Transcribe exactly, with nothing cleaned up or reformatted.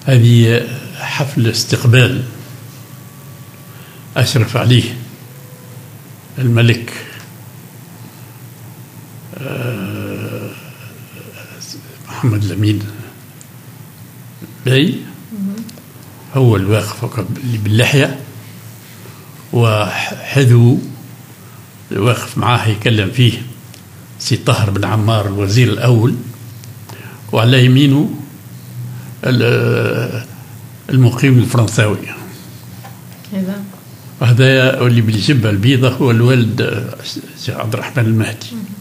هذه حفل استقبال أشرف عليه الملك محمد الأمين باي، هو الواقف اللي باللحية، وحذو الواقف معاه يكلم فيه سي طاهر بن عمار الوزير الأول، وعلى يمينه المقيم الفرنساوي كذا. وهذا اللي بالجبهة البيضاء هو الوالد سي عبد الرحمن المهدي.